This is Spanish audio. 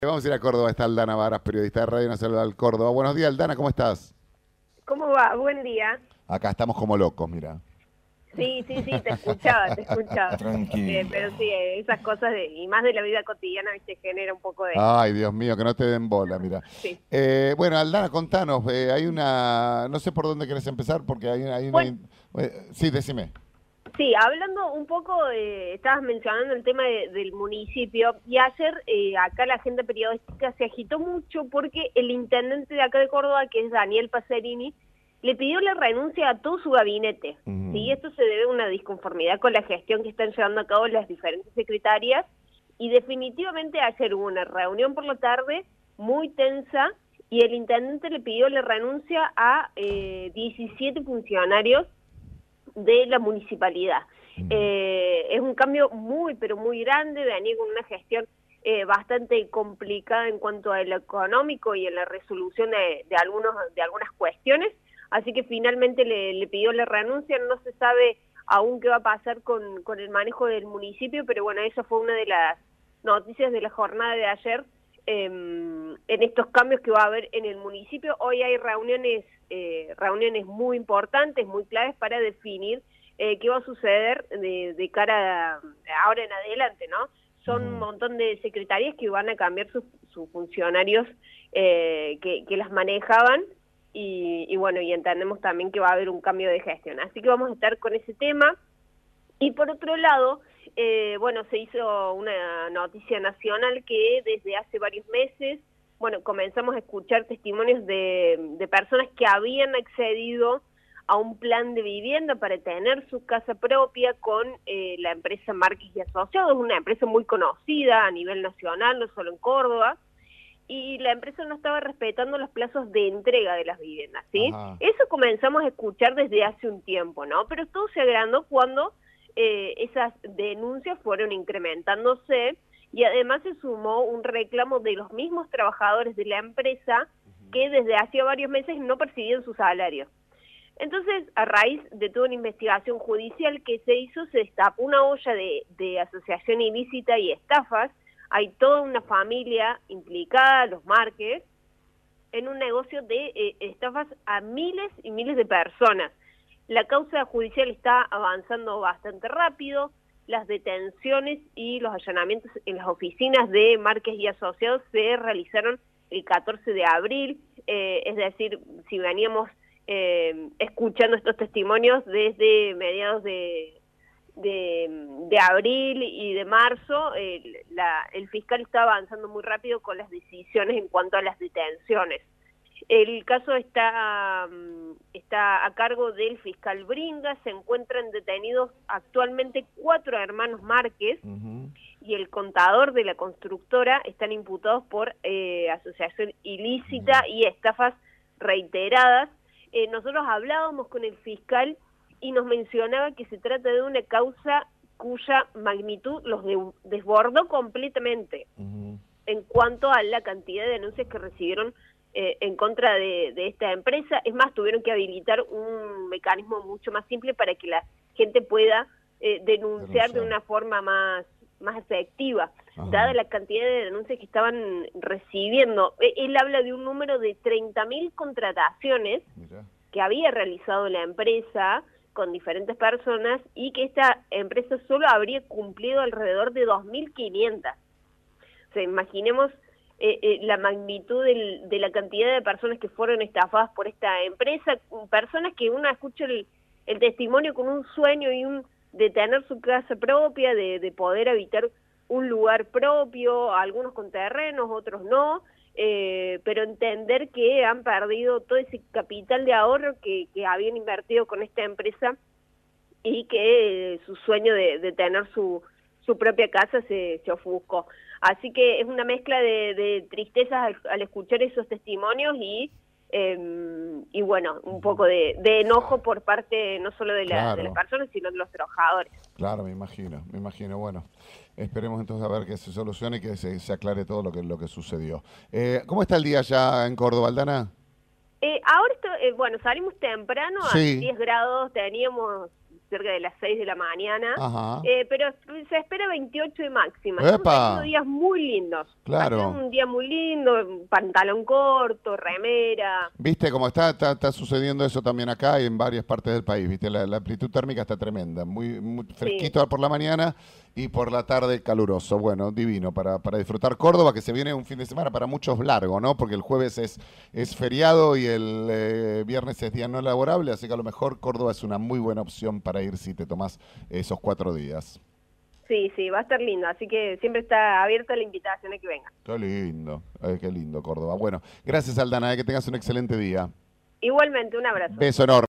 Vamos a ir a Córdoba, está Aldana Varas, periodista de Radio Nacional Córdoba. Buenos días, Aldana, ¿cómo estás? ¿Cómo va? Buen día. Acá estamos como locos, mira. Sí, sí, sí, te escuchaba, te escuchaba. Tranquilo. Pero sí, esas cosas y más de la vida cotidiana, viste, genera un poco de... Ay, Dios mío, que no te den bola, mira. Sí. Bueno, Aldana, contanos, hay una, no sé por dónde querés empezar, porque Bueno, sí, decime. sí, hablando un poco, estabas mencionando el tema del municipio, y ayer acá la agenda periodística se agitó mucho porque el intendente de acá de Córdoba, que es Daniel Pacerini, le pidió la renuncia a todo su gabinete. ¿Sí? Esto se debe a una disconformidad con la gestión que están llevando a cabo las diferentes secretarias, y definitivamente ayer hubo una reunión por la tarde muy tensa, y el intendente le pidió la renuncia a 17 funcionarios de la municipalidad. Es un cambio muy, pero muy grande, venía con una gestión bastante complicada en cuanto a lo económico y en la resolución de algunas cuestiones, así que finalmente le pidió la renuncia. No se sabe aún qué va a pasar con el manejo del municipio, pero bueno, esa fue una de las noticias de la jornada de ayer, en estos cambios que va a haber en el municipio. Hoy hay reuniones muy importantes, muy claves para definir qué va a suceder de cara a ahora en adelante, ¿no? Son un montón de secretarías que van a cambiar sus funcionarios que las manejaban, y bueno, y entendemos también que va a haber un cambio de gestión. Así que vamos a estar con ese tema. Y por otro lado, bueno, se hizo una noticia nacional que desde hace varios meses, bueno, comenzamos a escuchar testimonios de personas que habían accedido a un plan de vivienda para tener su casa propia con la empresa Márquez y Asociados, una empresa muy conocida a nivel nacional, no solo en Córdoba, y la empresa no estaba respetando los plazos de entrega de las viviendas, ¿sí? Ajá. Eso comenzamos a escuchar desde hace un tiempo, ¿no? Pero todo se agrandó cuando esas denuncias fueron incrementándose, y además se sumó un reclamo de los mismos trabajadores de la empresa que desde hacía varios meses no percibían su salario. Entonces, a raíz de toda una investigación judicial que se hizo, se destapó una olla de asociación ilícita y estafas. Hay toda una familia implicada, los Márquez, en un negocio de estafas a miles y miles de personas. La causa judicial está avanzando bastante rápido. Las detenciones y los allanamientos en las oficinas de Márquez y Asociados se realizaron el 14 de abril, es decir, si veníamos escuchando estos testimonios desde mediados de abril y de marzo, el fiscal está avanzando muy rápido con las decisiones en cuanto a las detenciones. El caso está a cargo del fiscal Bringa. Se encuentran detenidos actualmente 4 hermanos Márquez, y el contador de la constructora. Están imputados por asociación ilícita y estafas reiteradas. Nosotros hablábamos con el fiscal y nos mencionaba que se trata de una causa cuya magnitud los desbordó completamente en cuanto a la cantidad de denuncias que recibieron en contra de esta empresa. Es más, tuvieron que habilitar un mecanismo mucho más simple para que la gente pueda denunciar de una forma más efectiva, dada la cantidad de denuncias que estaban recibiendo. Él habla de un número de 30.000 contrataciones que había realizado la empresa con diferentes personas, y que esta empresa solo habría cumplido alrededor de 2.500. O sea, imaginemos la magnitud de la cantidad de personas que fueron estafadas por esta empresa, personas que uno escucha el testimonio con un sueño de tener su casa propia, de poder habitar un lugar propio, algunos con terrenos, otros no, pero entender que han perdido todo ese capital de ahorro que habían invertido con esta empresa, y que su sueño de tener su propia casa se ofuscó. Así que es una mezcla de tristezas al escuchar esos testimonios, y bueno, un poco de enojo por parte no solo de las Claro, personas, sino de los trabajadores. claro, me imagino. Bueno, esperemos entonces a ver que se solucione y que se aclare todo lo que sucedió. ¿Cómo está el día allá en Córdoba, Aldana? Ahora, bueno, salimos temprano, a Sí. 10 grados, teníamos cerca de las 6 de la mañana, Ajá. pero se espera 28 de máxima. Estamos ¡Epa! teniendo días muy lindos. Claro. Va a ser un día muy lindo, pantalón corto, remera. Viste cómo está sucediendo eso también acá y en varias partes del país, viste, la amplitud térmica está tremenda, muy fresquito por la mañana y por la tarde caluroso. Bueno, divino para disfrutar Córdoba, que se viene un fin de semana para muchos largo, ¿no? Porque el jueves es feriado y el viernes es día no laborable, así que a lo mejor Córdoba es una muy buena opción para ir si te tomás esos 4 días. Sí, va a estar lindo, así que siempre está abierta la invitación a que vengan. Qué lindo Córdoba. Bueno, gracias Aldana, que tengas un excelente día. Igualmente, un abrazo. Beso enorme.